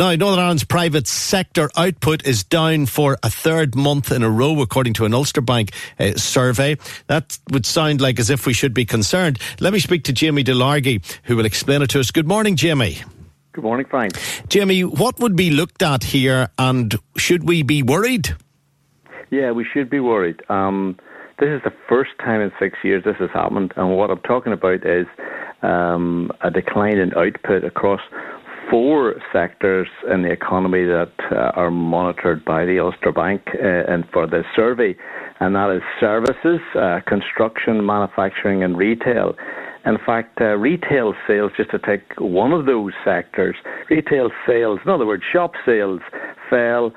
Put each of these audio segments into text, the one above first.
Now, Northern Ireland's private sector output is down for a third month in a row, according to an Ulster Bank survey. That would sound like as if we should be concerned. Let me speak to Jamie DeLargy, who will explain it to us. Good morning, Jamie. Good morning, Frank. Jamie, what would be looked at here, and should we be worried? Yeah, we should be worried. This is the first time in 6 years this has happened, and what I'm talking about is a decline in output across 4 sectors in the economy that are monitored by the Ulster Bank and for this survey, and that is services, construction, manufacturing and retail. In fact, retail sales, just to take one of those sectors, retail sales, in other words, shop sales, fell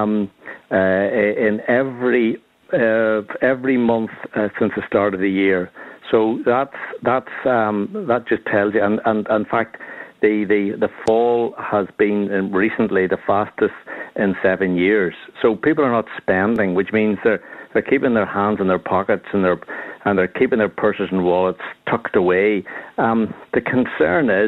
in every month since the start of the year. So that just tells you, and in fact, the fall has been recently the fastest in 7 years. So people are not spending, which means they're keeping their hands in their pockets and they're keeping their purses and wallets tucked away. The concern is,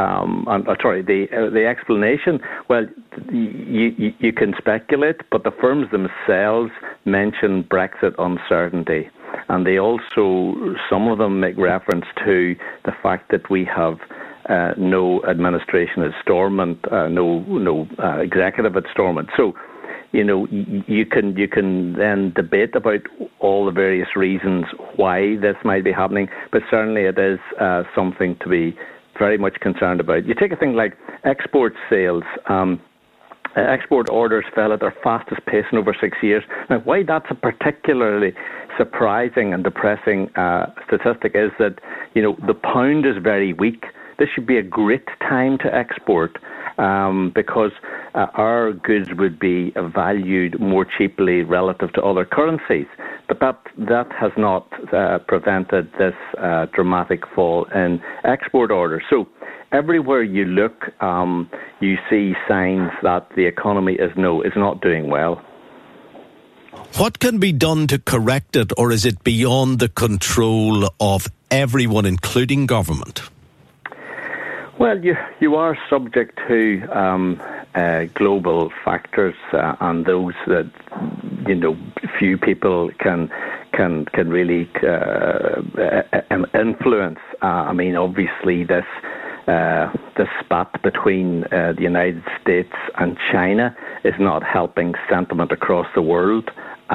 the explanation. Well, you can speculate, but the firms themselves mention Brexit uncertainty, and they also, some of them make reference to the fact that we have no administration at Stormont, no executive at Stormont. So, you can then debate about all the various reasons why this might be happening, but certainly it is something to be very much concerned about. You take a thing like export sales. Export orders fell at their fastest pace in over 6 years. Now, why that's a particularly surprising and depressing statistic is that, the pound is very weak. This should be a great time to export because our goods would be valued more cheaply relative to other currencies. But that has not prevented this dramatic fall in export orders. So everywhere you look, you see signs that the economy is not doing well. What can be done to correct it, or is it beyond the control of everyone, including government? Well, you are subject to global factors and those that few people can really influence. Obviously this spat between the United States and China is not helping sentiment across the world.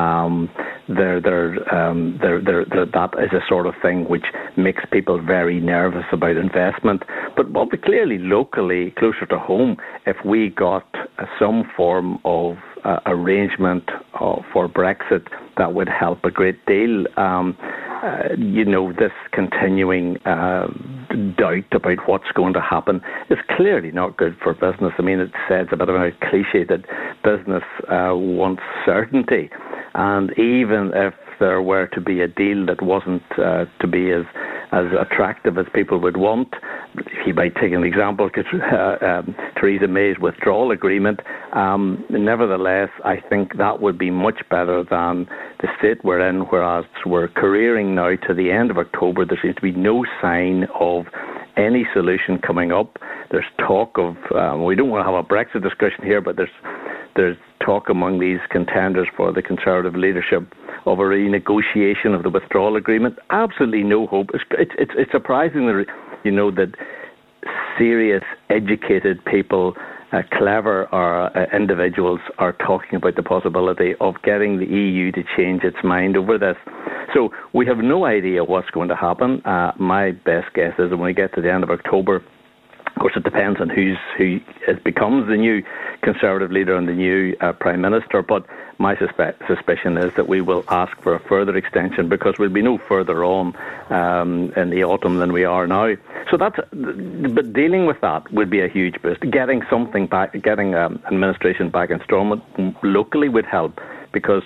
That is a sort of thing which makes people very nervous about investment. But clearly, locally, closer to home, if we got some form of arrangement for Brexit, that would help a great deal. This continuing doubt about what's going to happen is clearly not good for business. It says a bit of a cliche that business wants certainty. And even if there were to be a deal that wasn't to be as attractive as people would want, you might take an example, Theresa May's withdrawal agreement. Nevertheless, I think that would be much better than the state we're in, whereas we're careering now to the end of October. There seems to be no sign of any solution coming up. There's talk of, we don't want to have a Brexit discussion here, but there's talk among these contenders for the Conservative leadership of a renegotiation of the withdrawal agreement. Absolutely no hope. It's surprising that that serious, educated people, clever individuals are talking about the possibility of getting the EU to change its mind over this. So we have no idea what's going to happen. My best guess is that when we get to the end of October, of course, it depends on who becomes the new Conservative leader and the new Prime Minister. But my suspicion is that we will ask for a further extension because we'll be no further on in the autumn than we are now. So but dealing with that would be a huge boost. Getting something back, getting administration back in Stormont locally would help because,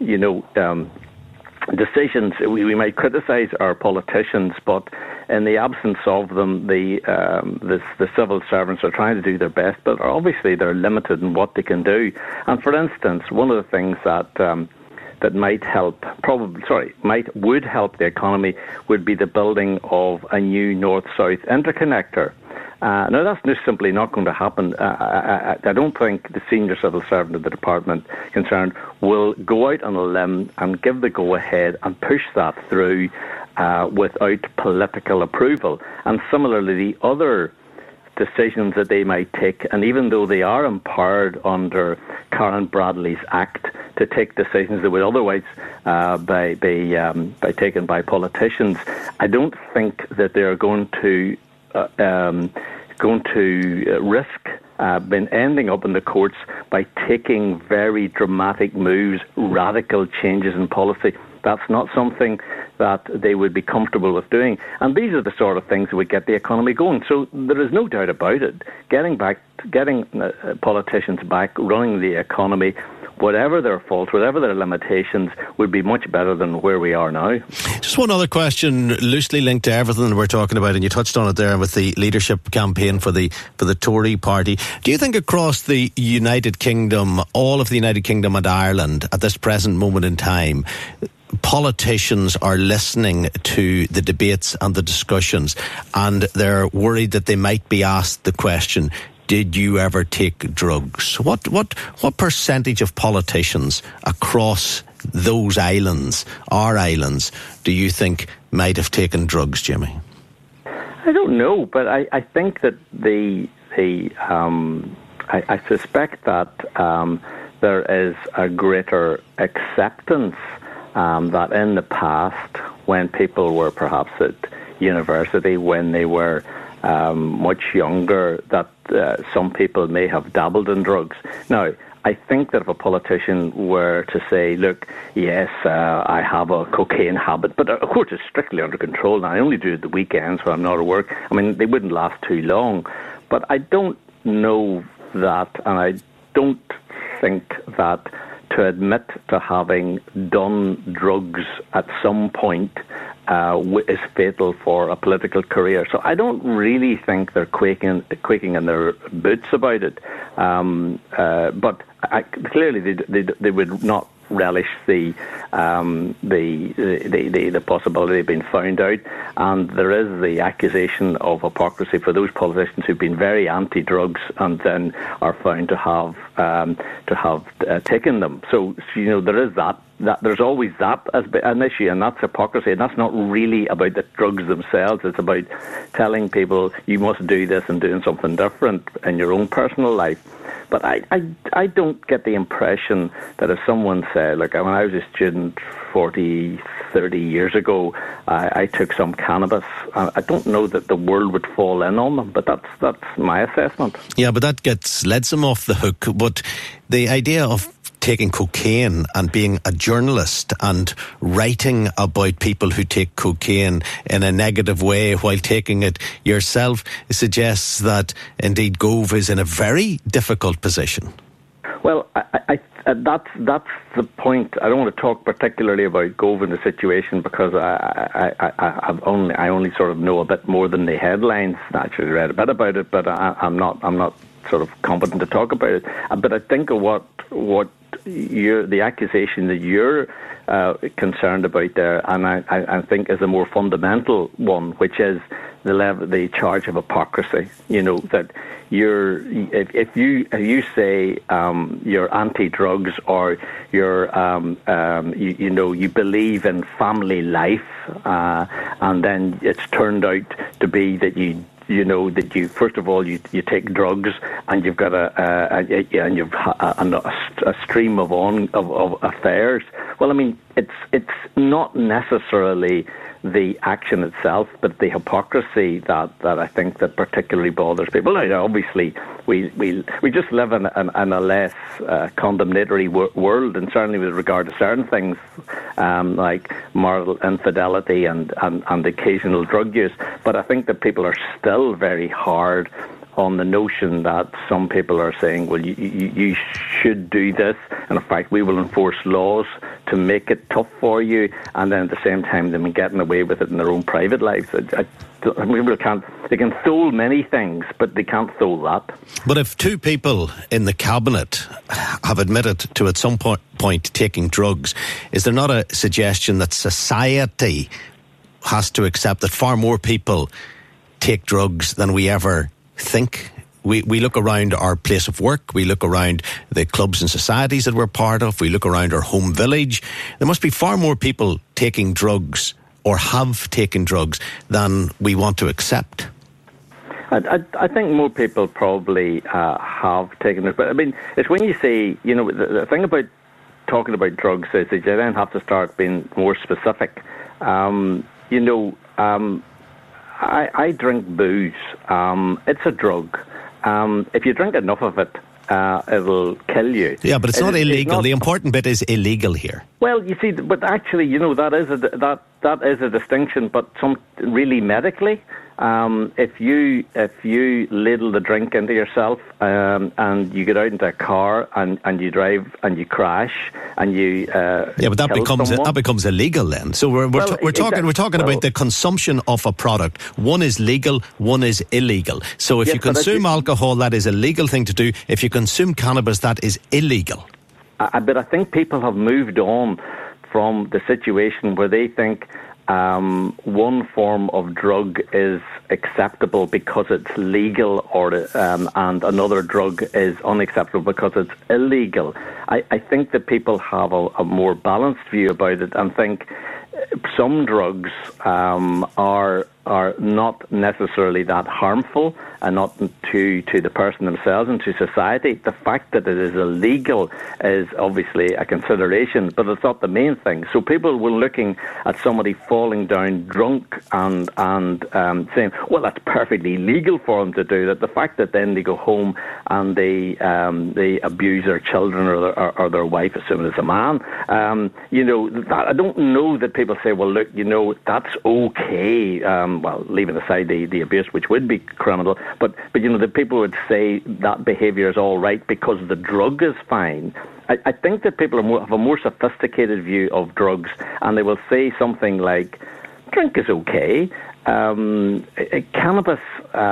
decisions, we might criticise our politicians, but in the absence of them, the civil servants are trying to do their best, but obviously they're limited in what they can do. And for instance, one of the things that would help the economy would be the building of a new north-south interconnector. Now, that's just simply not going to happen. I don't think the senior civil servant of the department concerned will go out on a limb and give the go-ahead and push that through without political approval. And similarly, the other decisions that they might take, and even though they are empowered under Karen Bradley's Act to take decisions that would otherwise be taken by politicians, I don't think that they're going to risk ending up in the courts by taking very dramatic moves, radical changes in policy. That's not something that they would be comfortable with doing. And these are the sort of things that would get the economy going. So there is no doubt about it. Getting politicians back running the economy, whatever their faults, whatever their limitations, would be much better than where we are now. Just one other question, loosely linked to everything we're talking about, and you touched on it there with the leadership campaign for the Tory party. Do you think across the United Kingdom, all of the United Kingdom and Ireland, at this present moment in time, politicians are listening to the debates and the discussions, and they're worried that they might be asked the question, did you ever take drugs? What percentage of politicians across those islands, our islands, do you think might have taken drugs, Jimmy? I don't know, but I think that I suspect that there is a greater acceptance that in the past, when people were perhaps at university, when they were much younger, that some people may have dabbled in drugs. Now, I think that if a politician were to say, look, yes, I have a cocaine habit, but of course it's strictly under control now. I only do it the weekends when I'm not at work. I mean, they wouldn't last too long. But I don't know that, and I don't think that to admit to having done drugs at some point is fatal for a political career. So I don't really think they're quaking in their boots about it. But clearly they would not relish the possibility of being found out, and there is the accusation of hypocrisy for those politicians who've been very anti-drugs and then are found to have taken them. So there is that there's always that as an issue, and that's hypocrisy, and that's not really about the drugs themselves. It's about telling people you must do this and doing something different in your own personal life. But I don't get the impression that if someone said, like when I was a student 30 years ago, I took some cannabis, I don't know that the world would fall in on them, but that's my assessment. Yeah, but that lets them off the hook. But the idea of taking cocaine and being a journalist and writing about people who take cocaine in a negative way while taking it yourself suggests that indeed Gove is in a very difficult position. Well, that's the point. I don't want to talk particularly about Gove in the situation because I only sort of know a bit more than the headlines. I actually read a bit about it, but I'm not sort of competent to talk about it. But I think of what the accusation that you're concerned about there, and I think is a more fundamental one, which is the charge of hypocrisy. That if you say you're anti-drugs or you believe in family life, and then it's turned out to be that that you first of all you take drugs and you've got a stream of affairs. Well, I mean, it's not necessarily the action itself, but the hypocrisy that I think that particularly bothers people. Now, obviously, we just live in a less condemnatory world, and certainly with regard to certain things like marital infidelity and occasional drug use. But I think that people are still very hard on the notion that some people are saying, well, you should do this, and in fact we will enforce laws to make it tough for you, and then at the same time they've been getting away with it in their own private lives. They can thole many things, but they can't thole that. But if two people in the cabinet have admitted to at some point taking drugs, is there not a suggestion that society has to accept that far more people take drugs than we ever think. We look around our place of work, we look around the clubs and societies that we're part of, we look around our home village. There must be far more people taking drugs or have taken drugs than we want to accept. I think more people probably have taken it. But I mean, it's when you say, the thing about talking about drugs is that you then have to start being more specific. I drink booze. It's a drug. If you drink enough of it, it'll kill you. Yeah, but it's not illegal. The important bit is illegal here. Well, you see, but actually, that is a distinction. But really medically, if you ladle the drink into yourself and you get out into a car and you drive and you crash and you but that becomes illegal then. So we're talking about the consumption of a product. One is legal, one is illegal. So if you consume alcohol, that is a legal thing to do. If you consume cannabis, that is illegal. But I think people have moved on from the situation where they think one form of drug is acceptable because it's legal, and another drug is unacceptable because it's illegal. I think that people have a more balanced view about it and think some drugs are not necessarily that harmful and not to the person themselves and to society. The fact that it is illegal is obviously a consideration, but it's not the main thing. So people were looking at somebody falling down drunk and saying, well, that's perfectly legal for them to do that. The fact that then they go home and they abuse their children or their wife, assuming it's a man, that, I don't know that people say, well, look, that's okay. Well, leaving aside the abuse, which would be criminal, but the people would say that behaviour is all right because the drug is fine. I think that people have a more sophisticated view of drugs, and they will say something like, drink is okay. Cannabis,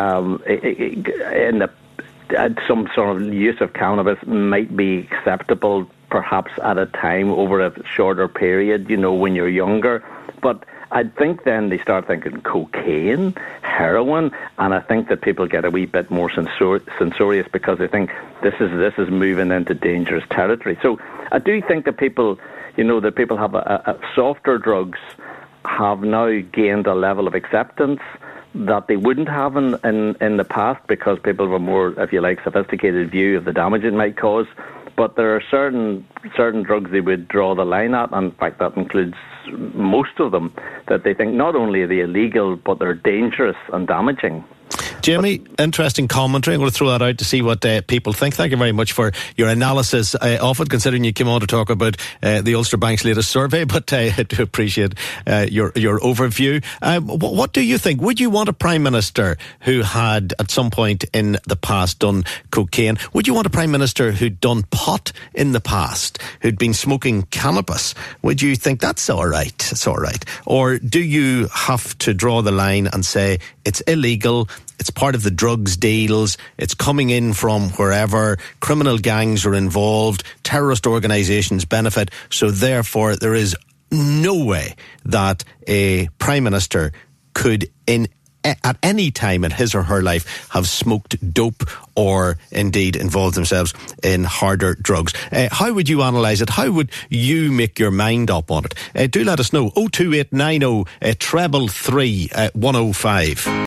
some sort of use of cannabis might be acceptable perhaps at a time over a shorter period, when you're younger. But I think then they start thinking cocaine, heroin, and I think that people get a wee bit more censorious because they think this is moving into dangerous territory. So I do think that people, that people have a softer drugs have now gained a level of acceptance that they wouldn't have in the past because people have a more, if you like, sophisticated view of the damage it might cause. But there are certain drugs they would draw the line at, and in fact that includes most of them, that they think not only are they illegal, but they're dangerous and damaging. Jamie, interesting commentary. I'm going to throw that out to see what people think. Thank you very much for your analysis of it, considering you came on to talk about the Ulster Bank's latest survey, but I do appreciate your overview. What do you think? Would you want a Prime Minister who had, at some point in the past, done cocaine? Would you want a Prime Minister who'd done pot in the past, who'd been smoking cannabis? Would you think that's all right? It's all right. Or do you have to draw the line and say it's illegal, it's part of the drugs deals, it's coming in from wherever, criminal gangs are involved, terrorist organisations benefit, so therefore there is no way that a Prime Minister could at any time in his or her life have smoked dope or indeed involved themselves in harder drugs? How would you analyse it? How would you make your mind up on it? Do let us know. 02890 333 105.